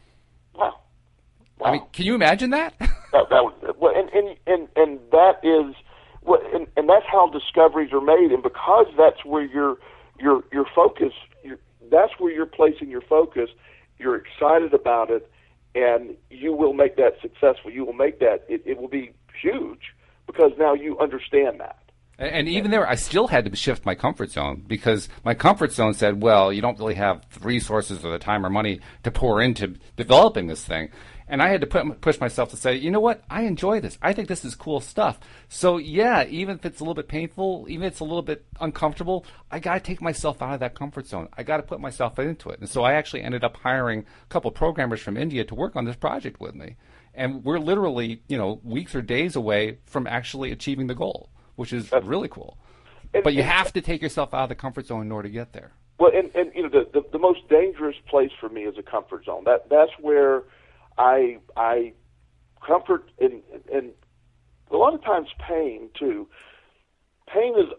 Wow. Wow. I mean, can you imagine that? that, that was, well, and, and, and, and that is, well, and, and that's how discoveries are made. And because that's where your your your focus, your, that's where you're placing your focus, you're excited about it, and you will make that successful. You will make that, it, it will be huge, because now you understand that. And even there, I still had to shift my comfort zone, because my comfort zone said, well, you don't really have the resources or the time or money to pour into developing this thing. And I had to put, push myself to say, you know what? I enjoy this. I think this is cool stuff. So, yeah, even if it's a little bit painful, even if it's a little bit uncomfortable, I got to take myself out of that comfort zone. I got to put myself into it. And so I actually ended up hiring a couple of programmers from India to work on this project with me. And we're literally, you know, weeks or days away from actually achieving the goal, which is That's, really cool. And, but you and, have to take yourself out of the comfort zone in order to get there. Well, and, and you know, the, the, the most dangerous place for me is a comfort zone. That That's where I I comfort, and, and a lot of times pain, too. Pain is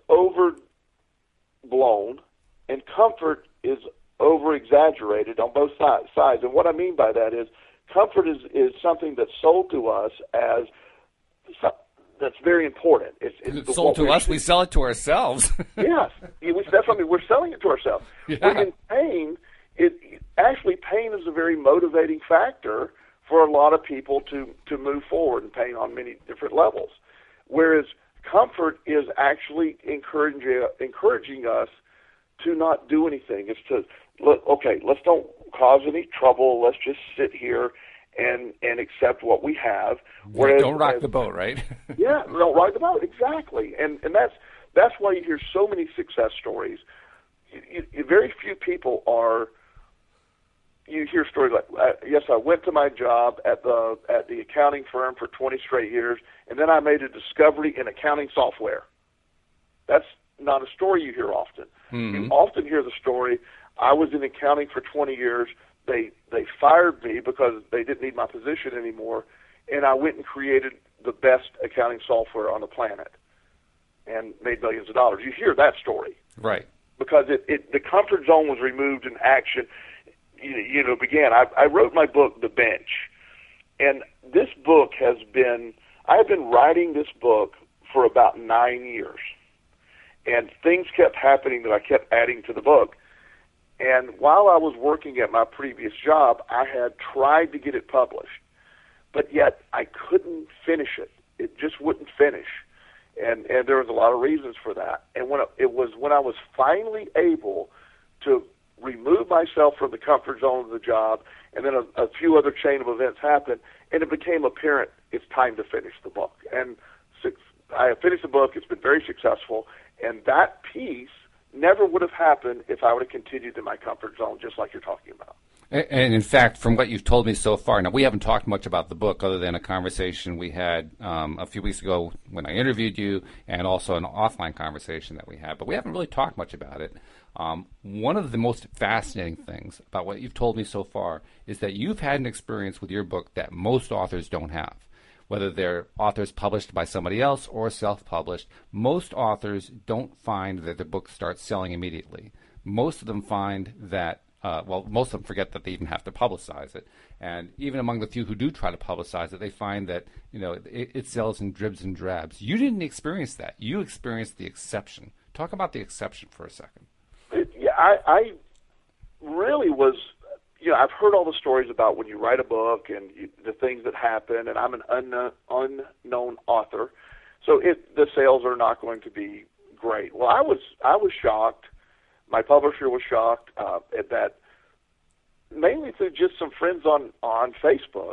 overblown, and comfort is over-exaggerated on both sides. And what I mean by that is comfort is, is something that's sold to us as something that's very important. It's, it's, it's sold to us. We sell it to ourselves. Yes, we, that's what I mean. We're selling it to ourselves. Yeah. But in pain, it actually pain is a very motivating factor for a lot of people to, to move forward, and pain on many different levels. Whereas comfort is actually encouraging, encouraging us to not do anything. It's to, look, okay, let's don't cause any trouble. Let's just sit here and, and accept what we have. Whereas, don't rock as, the boat, right? yeah, don't rock the boat, exactly. And and that's that's why you hear so many success stories. You, you, very few people are. You hear stories like, uh, yes, I went to my job at the at the accounting firm for twenty straight years, and then I made a discovery in accounting software. That's not a story you hear often. Mm-hmm. You often hear the story, I was in accounting for twenty years. They they fired me because they didn't need my position anymore, and I went and created the best accounting software on the planet and made millions of dollars. You hear that story. Right. Because it, it the comfort zone was removed in action. You, you know, began. I, I wrote my book, The Bench, and this book has been, I have been writing this book for about nine years, and things kept happening that I kept adding to the book. And while I was working at my previous job, I had tried to get it published, but yet I couldn't finish it. It just wouldn't finish. And and there was a lot of reasons for that. And when it, it was when I was finally able to remove myself from the comfort zone of the job, and then a, a few other chain of events happened, and it became apparent it's time to finish the book. And six, I have finished the book. It's been very successful, and that piece never would have happened if I would have continued in my comfort zone, just like you're talking about. And in fact, from what you've told me so far, now we haven't talked much about the book other than a conversation we had um, a few weeks ago when I interviewed you, and also an offline conversation that we had, but we haven't really talked much about it. Um, one of the most fascinating things about what you've told me so far is that you've had an experience with your book that most authors don't have. Whether they're authors published by somebody else or self-published, most authors don't find that their book starts selling immediately. Most of them find that, uh, well, most of them forget that they even have to publicize it. And even among the few who do try to publicize it, they find that, you know, it, it sells in dribs and drabs. You didn't experience that. You experienced the exception. Talk about the exception for a second. It, yeah, I, I really was... You know, I've heard all the stories about when you write a book and you, the things that happen, and I'm an unknown, unknown author, so it, the sales are not going to be great. Well, I was I was shocked. My publisher was shocked uh, at that, mainly through just some friends on, on Facebook.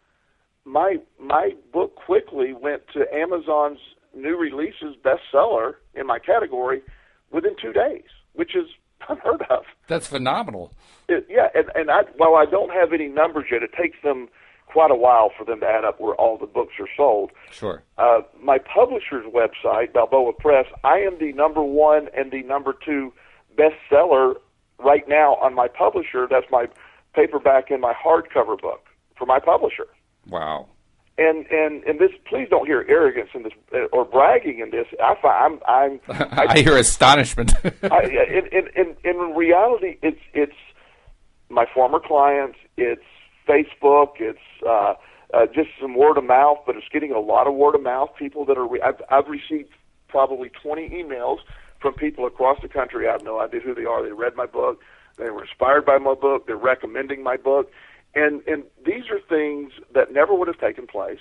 My my book quickly went to Amazon's new releases bestseller in my category within two days, which is unheard of. That's phenomenal. It, yeah, and, and I, while I don't have any numbers yet, it takes them quite a while for them to add up where all the books are sold. Sure. Uh, my publisher's website, Balboa Press, I am the number one and the number two bestseller right now on my publisher. That's my paperback and my hardcover book for my publisher. Wow. And and and this, please don't hear arrogance in this or bragging in this. I find I'm. I'm I, I hear astonishment. I, in, in in in reality, it's it's my former clients. It's Facebook. It's uh, uh, just some word of mouth, but it's getting a lot of word of mouth. People that are re- I've, I've received probably twenty emails from people across the country. I have no idea who they are. They read my book. They were inspired by my book. They're recommending my book. And and these are things that never would have taken place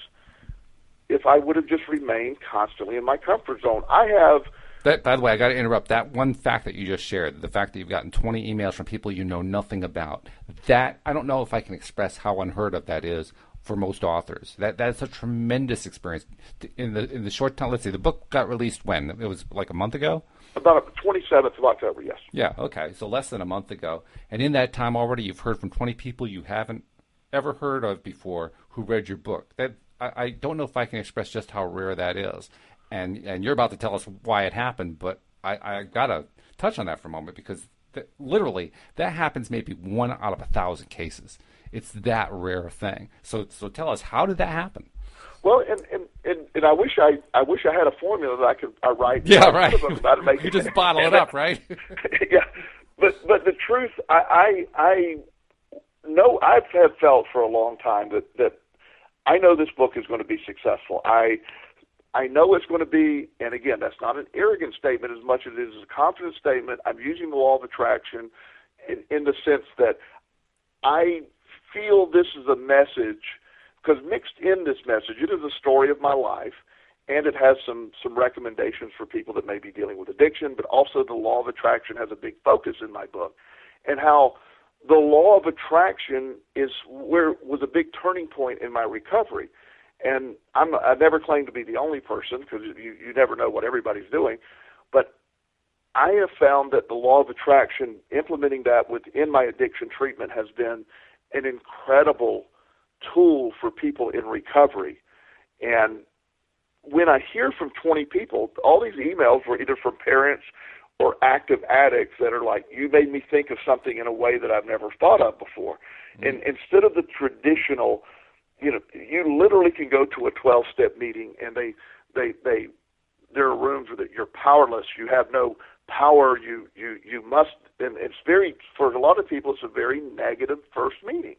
if I would have just remained constantly in my comfort zone. I have... That, by the way, I got to interrupt. That one fact that you just shared, the fact that you've gotten twenty emails from people you know nothing about, that, I don't know if I can express how unheard of that is for most authors. That That's a tremendous experience. In the in the short time, let's see, the book got released when? It was like a month ago? About the twenty-seventh of October, yes. Yeah, okay, so less than a month ago. And in that time already, you've heard from twenty people you haven't ever heard of before who read your book. That I, I don't know if I can express just how rare that is. And and you're about to tell us why it happened, but I, I got to touch on that for a moment because th- literally that happens maybe one out of a thousand cases. It's that rare a thing. So so tell us, how did that happen? Well, and, and, and, and I wish I I wish I had a formula that I could I write. Yeah, right. About it, make you just bottle it up, right? Yeah, but but the truth, I I, I know I've have felt for a long time that that I know this book is going to be successful. I I know it's going to be, and again, that's not an arrogant statement as much as it is a confident statement. I'm using the law of attraction, in, in the sense that I feel this is a message, because mixed in this message, it is a story of my life, and it has some, some recommendations for people that may be dealing with addiction, but also the law of attraction has a big focus in my book, and how the law of attraction is where was a big turning point in my recovery. And I'm, I never claim to be the only person, because you, you never know what everybody's doing, but I have found that the law of attraction, implementing that within my addiction treatment, has been an incredible tool for people in recovery. And when I hear from twenty people, all these emails were either from parents or active addicts that are like, you made me think of something in a way that I've never thought of before. Mm-hmm. And instead of the traditional, you know, you literally can go to a twelve-step meeting and they, they, they, there are rooms where you're powerless. You have no power. You, you, you must, and it's very, for a lot of people, it's a very negative first meeting.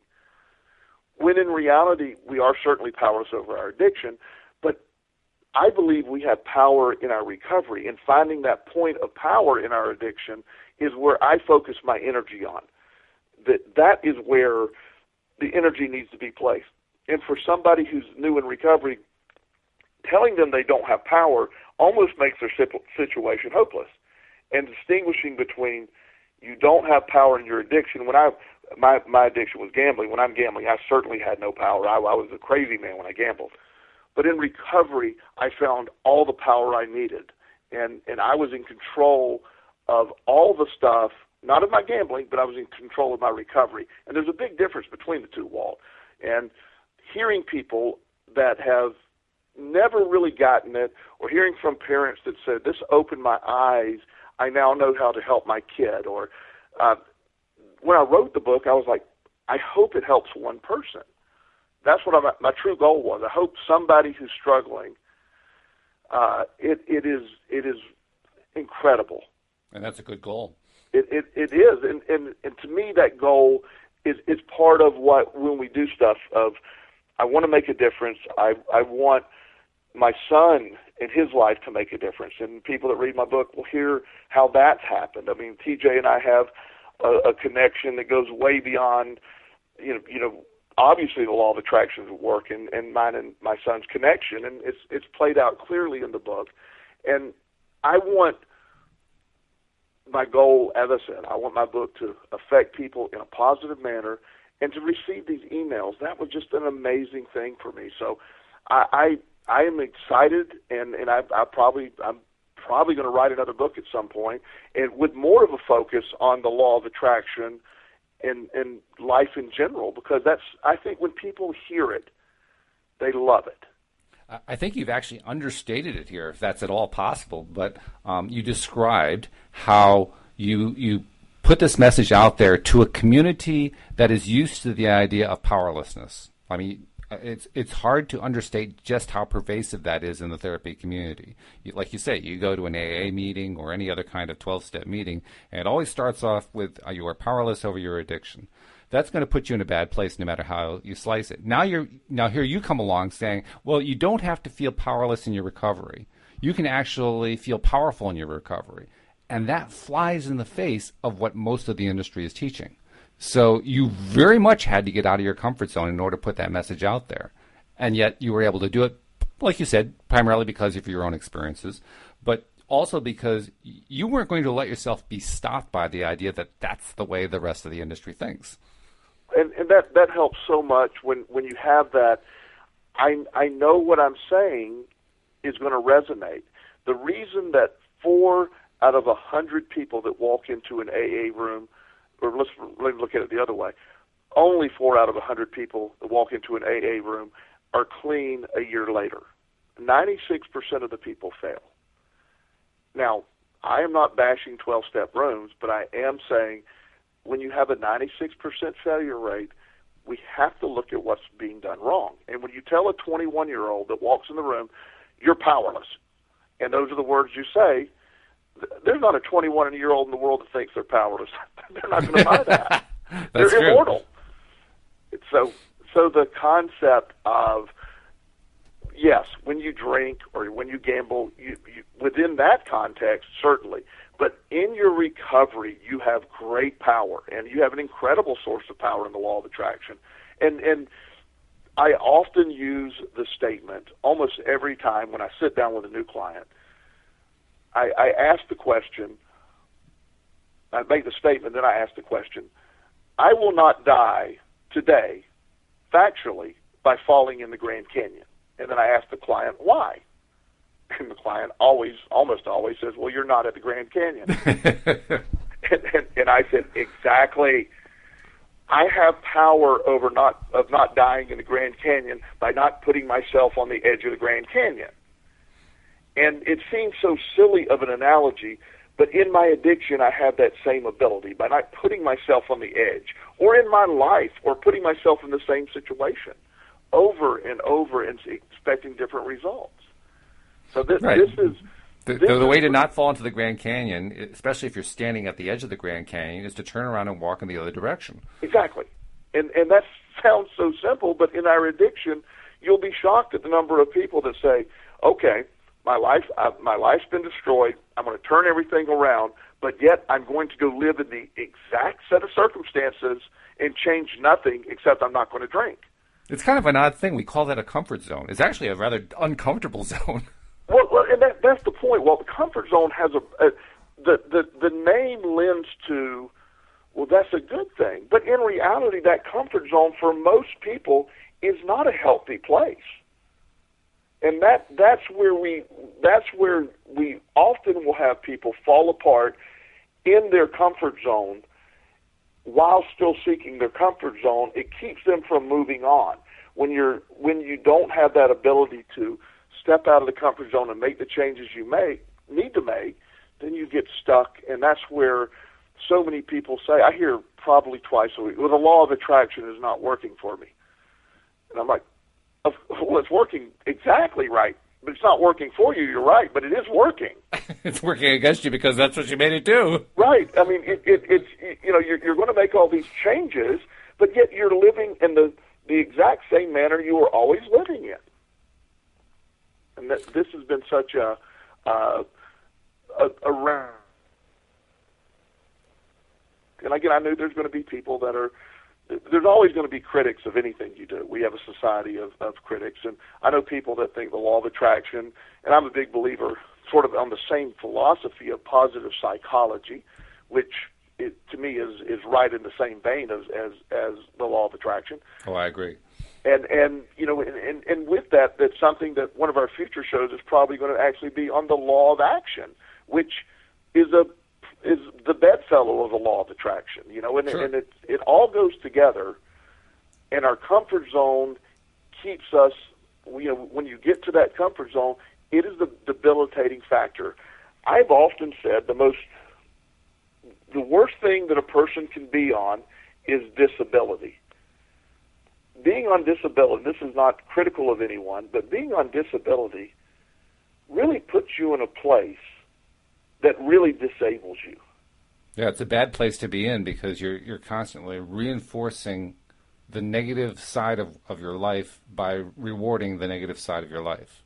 When in reality, we are certainly powerless over our addiction, but I believe we have power in our recovery, and finding that point of power in our addiction is where I focus my energy on. That that is where the energy needs to be placed. And for somebody who's new in recovery, telling them they don't have power almost makes their situation hopeless. And distinguishing between you don't have power in your addiction. When I my my addiction was gambling. When I'm gambling, I certainly had no power. I, I was a crazy man when I gambled. But in recovery, I found all the power I needed, and and I was in control of all the stuff, not of my gambling, but I was in control of my recovery. And there's a big difference between the two, Walt. And hearing people that have never really gotten it, or hearing from parents that said, this opened my eyes, I now know how to help my kid. Or uh, when I wrote the book, I was like, I hope it helps one person. That's what I'm, my true goal was. I hope somebody who's struggling, uh, it, it is it is incredible. And that's a good goal. It it, it is, and, and and to me that goal is is part of what, when we do stuff of, I want to make a difference. I I want my son and his life to make a difference, and people that read my book will hear how that's happened. I mean, T J and I have a, a connection that goes way beyond, you know, you know. Obviously, the law of attraction will work, and, and mine and my son's connection, and it's it's played out clearly in the book. And I want my goal, as I said, I want my book to affect people in a positive manner, and to receive these emails. That was just an amazing thing for me. So I I, I am excited, and and I, I probably I'm probably going to write another book at some point, and with more of a focus on the law of attraction. And, and life in general, because that's, I think when people hear it, they love it. I think you've actually understated it here, if that's at all possible. But um, you described how you you put this message out there to a community that is used to the idea of powerlessness. I mean, it's it's hard to understate just how pervasive that is in the therapy community. You, like you say, you go to an A A meeting or any other kind of twelve-step meeting, and it always starts off with, uh, you are powerless over your addiction. That's going to put you in a bad place no matter how you slice it. Now you're now here you come along saying, well, you don't have to feel powerless in your recovery. You can actually feel powerful in your recovery. And that flies in the face of what most of the industry is teaching. So you very much had to get out of your comfort zone in order to put that message out there. And yet you were able to do it, like you said, primarily because of your own experiences, but also because you weren't going to let yourself be stopped by the idea that that's the way the rest of the industry thinks. And, and that, that helps so much when, when you have that. I, I know what I'm saying is going to resonate. The reason that four out of a hundred people that walk into an A A room, or let's, let me look at it the other way, only four out of a hundred people that walk into an A A room are clean a year later. ninety-six percent of the people fail. Now, I am not bashing twelve-step rooms, but I am saying when you have a ninety-six percent failure rate, we have to look at what's being done wrong. And when you tell a twenty-one-year-old that walks in the room, you're powerless, and those are the words you say, there's not a twenty-one-year-old in the world that thinks they're powerless. They're not going to buy that. They're true. Immortal. So, so the concept of, yes, when you drink or when you gamble, you, you, within that context, certainly. But in your recovery, you have great power, and you have an incredible source of power in the law of attraction. And and I often use the statement almost every time when I sit down with a new client. I, I ask the question, I make the statement, then I ask the question, I will not die today, factually, by falling in the Grand Canyon. And then I ask the client, why? And the client always, almost always says, well, you're not at the Grand Canyon. and, and, and I said, exactly. I have power over not of not dying in the Grand Canyon by not putting myself on the edge of the Grand Canyon. And it seems so silly of an analogy, but in my addiction, I have that same ability by not putting myself on the edge, or in my life, or putting myself in the same situation over and over and expecting different results. So this, right. this is... The, this the, the is, way to not fall into the Grand Canyon, especially if you're standing at the edge of the Grand Canyon, is to turn around and walk in the other direction. Exactly. And and that sounds so simple, but in our addiction, you'll be shocked at the number of people that say, okay, my life, uh, my life's been destroyed, I'm going to turn everything around, but yet I'm going to go live in the exact set of circumstances and change nothing except I'm not going to drink. It's kind of an odd thing. We call that a comfort zone. It's actually a rather uncomfortable zone. Well, well and that, that's the point. Well, the comfort zone has a, a the, the the name lends to, well, that's a good thing. But in reality, that comfort zone for most people is not a healthy place. And that that's where we that's where we often will have people fall apart in their comfort zone while still seeking their comfort zone. It keeps them from moving on. When you're when you don't have that ability to step out of the comfort zone and make the changes you make need to make, then you get stuck, and that's where so many people say, I hear probably twice a week, well, the law of attraction is not working for me. And I'm like, well, it's working exactly right, but it's not working for you. You're right, but it is working. It's working against you because that's what you made it do. Right. I mean, it, it, it's, you know, you're, you're going to make all these changes, but yet you're living in the, the exact same manner you were always living in. And that, this has been such a, uh, a, a round. And again, I knew there's going to be people that are, there's always going to be critics of anything you do. We have a society of, of critics, and I know people that think the law of attraction, and I'm a big believer sort of on the same philosophy of positive psychology, which it, to me is, is right in the same vein as, as, as the law of attraction. Oh, I agree. And, and you know, and, and, and with that, that's something that one of our future shows is probably going to actually be on the law of action, which is a is the bedfellow of the law of attraction, you know, and, sure. and it it all goes together, and our comfort zone keeps us, you know, when you get to that comfort zone, it is the debilitating factor. I've often said the most, the worst thing that a person can be on is disability. Being on disability, this is not critical of anyone, but being on disability really puts you in a place that really disables you. Yeah, it's a bad place to be in because you're you're constantly reinforcing the negative side of, of your life by rewarding the negative side of your life.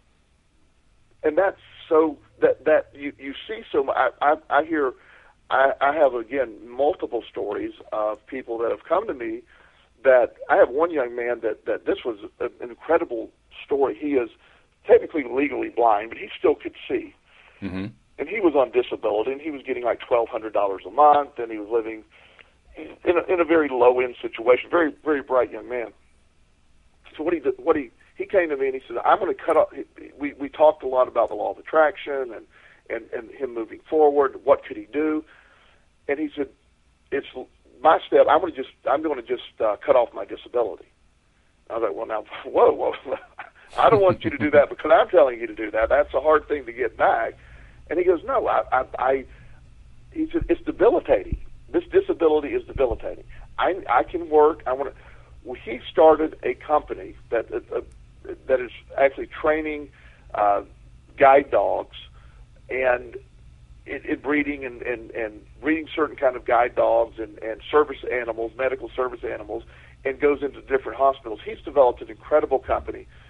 And that's so that that you, you see so I I, I hear I, I have again multiple stories of people that have come to me that I have one young man that, that this was an incredible story. He is technically legally blind, but he still could see. Mm-hmm. And he was on disability, and he was getting like twelve hundred dollars a month, and he was living in a, in a very low-end situation, very, very bright young man. So what he did, what he, he came to me and he said, I'm going to cut off, we, we talked a lot about the law of attraction and, and, and him moving forward, what could he do? And he said, it's my step, I'm going to just, I'm going to just uh, cut off my disability. I was like, well, now, whoa, whoa, I don't want you to do that because I'm telling you to do that. That's a hard thing to get back. And he goes, no, I, I, I he said, it's debilitating. This disability is debilitating. I, I can work. I want to. Well, he started a company that uh, that is actually training uh, guide dogs and it, it breeding and, and, and breeding certain kind of guide dogs and, and service animals, medical service animals, and goes into different hospitals. He's developed an incredible company.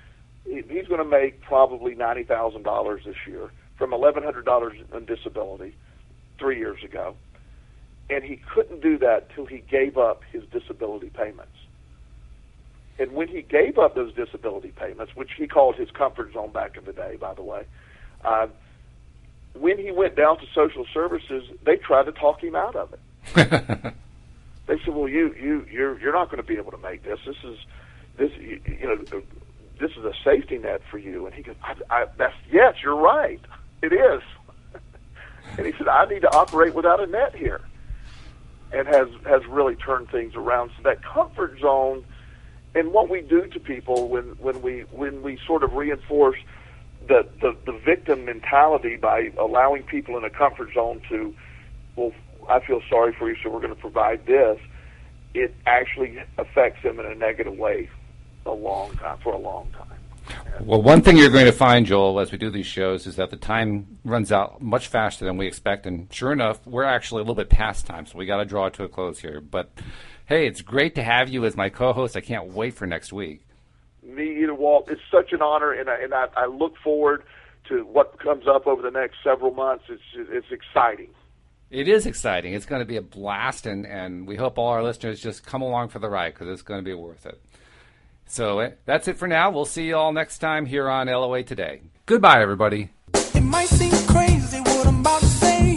he's going to make probably ninety thousand dollars this year from eleven hundred dollars in disability three years ago. And he couldn't do that till he gave up his disability payments. And when he gave up those disability payments, which he called his comfort zone back in the day, by the way, uh, when he went down to social services, they tried to talk him out of it. They said, "Well, you you you're you're not going to be able to make this. This is this you, you know this is a safety net for you." And he goes, I, I, "That's yes, you're right. It is." And he said, "I need to operate without a net here," and has has really turned things around. So that comfort zone, and what we do to people when when we when we sort of reinforce the the, the victim mentality by allowing people in a comfort zone to, well, I feel sorry for you, so we're going to provide this, it actually affects them in a negative way a long time, for a long time. Well, one thing you're going to find, Joel, as we do these shows is that the time runs out much faster than we expect, and sure enough, we're actually a little bit past time, so we got to draw it to a close here. But, hey, it's great to have you as my co-host. I can't wait for next week. Me either, Walt. It's such an honor, and I, and I, I look forward to what comes up over the next several months. It's it's exciting. It is exciting. It's going to be a blast, and, and we hope all our listeners just come along for the ride because it's going to be worth it. So uh, that's it for now. We'll see you all next time here on L O A Today. Goodbye, everybody. It might seem crazy what I'm about to say.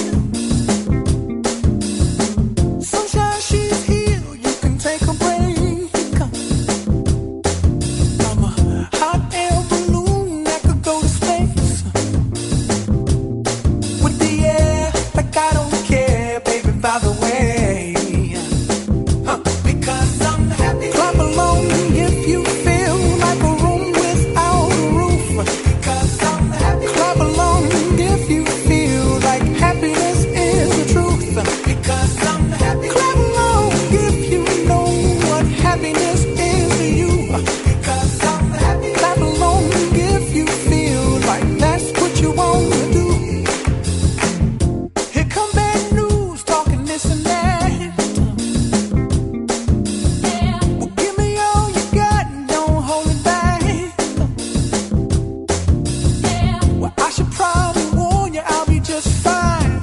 Sunshine, she's here. You can take a break. I'm a hot air balloon that could go to space. With the air, like I don't care, baby, by the way. Huh. Because I'm happy. Clap along if you feel like a room without a roof. Because I'm happy. Clap along if you feel like happiness is the truth. Because I'm happy. Clap along if you know what happiness is to you. Because I'm happy. Clap along if you feel like that's what you want to do. Here come bad news, talking this and that. Well, give me all you got and don't hold it back. Well, I should probably warn you, I'll be just fine.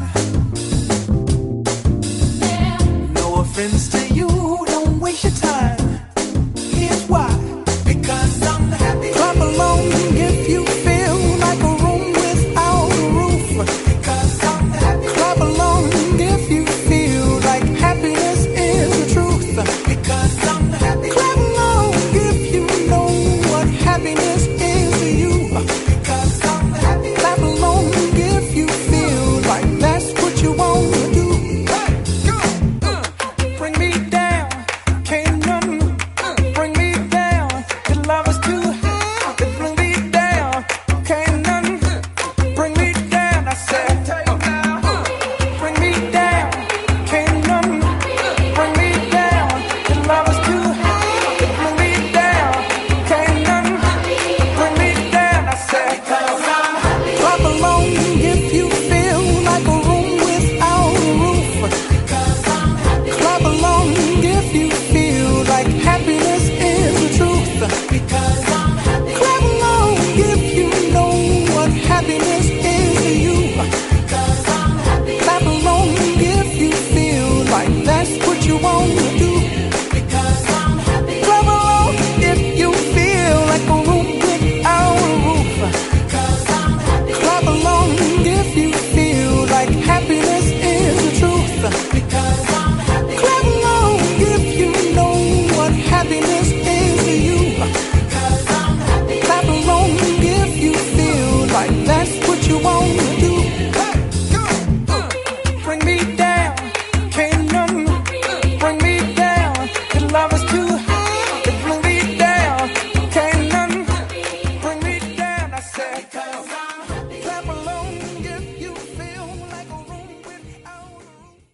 No offense to you, don't waste your time. Here's why. Because I'm happy. Clap along if you feel like a room without a roof. Because I'm happy. Clap along if you feel like happiness is the truth. Because I'm happy. Clap along if you know what happiness is to you. Because I'm happy. Clap along if you feel like that's what you want to do. Hey, go, uh, bring me down, can't nothing uh, bring me down. Your love is too high, it bring me down, can't nothing uh, bring me down. I said, uh, bring me down, can't nothing uh, bring me down. Your love is too high, it bring me down, can't nothing uh, bring me down. I said, clap along if you feel like a room without a roof. Clap along if you feel like happiness is the truth. Because I'm happy. Clap along if you know what happiness is to you. Because I'm happy. Clap along if you feel like that's what you want to do. Because I'm happy. Clap along if you feel like a room without a roof. Because I'm happy. Clap along if you feel like happiness is the truth. Because I'm happy. Clap along if you know what happiness is to you. Because I'm happy. Clap along if you feel like that's what you want to do. Hey, go, uh, bring me down, can't nothing uh, bring me down. Your love is too high, it bring me down, can't nothing uh, bring me down. I said.